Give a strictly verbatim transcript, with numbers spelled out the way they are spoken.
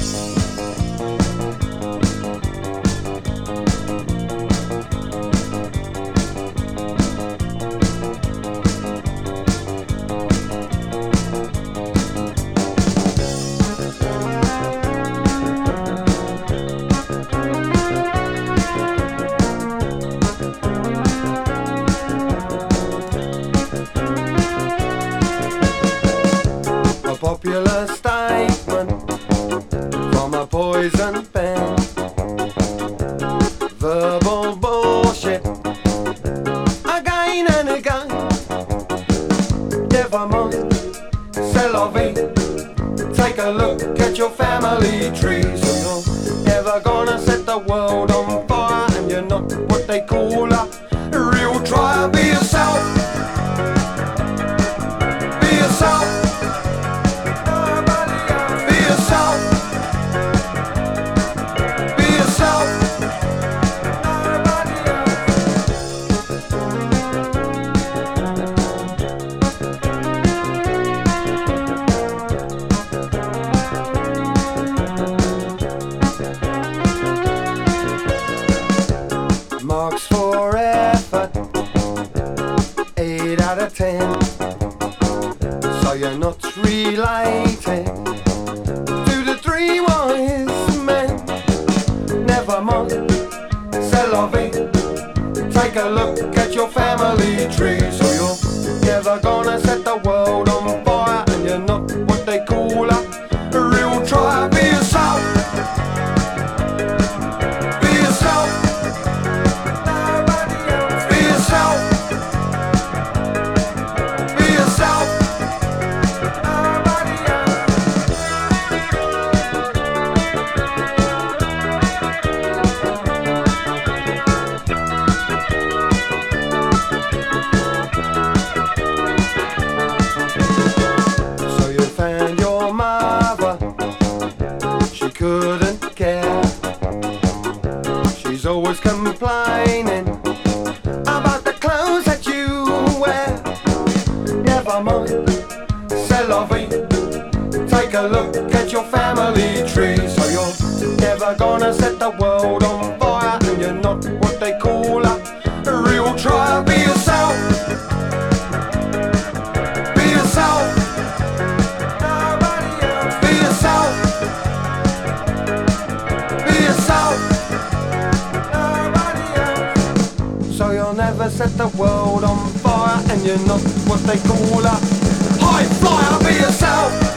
Popular statement from a poison pen. Verbal bullshit again and again. Never mind, c'est la vie. Take a look at your family tree. So you're never gonna set the world on fire, and you're not what they call a real trier. Be yourself. Be yourself. Marks for effort, eight out of ten. So you're not related to the three wise men. Never mind, c'est la vie. Take a look at your family tree. So you're never gonna set the world on fire, and you're not what they call a real trier. Be yourself. Be yourself. And your mother, she couldn't care. She's always complaining about the clothes that you wear. Never mind, c'est la vie. Take a look at your family tree. So you're never gonna set the world on fire, and you're not what they call a real trier. Be yourself. Be yourself. So you'll never set the world on fire, and you're not what they call a high flyer. Be yourself.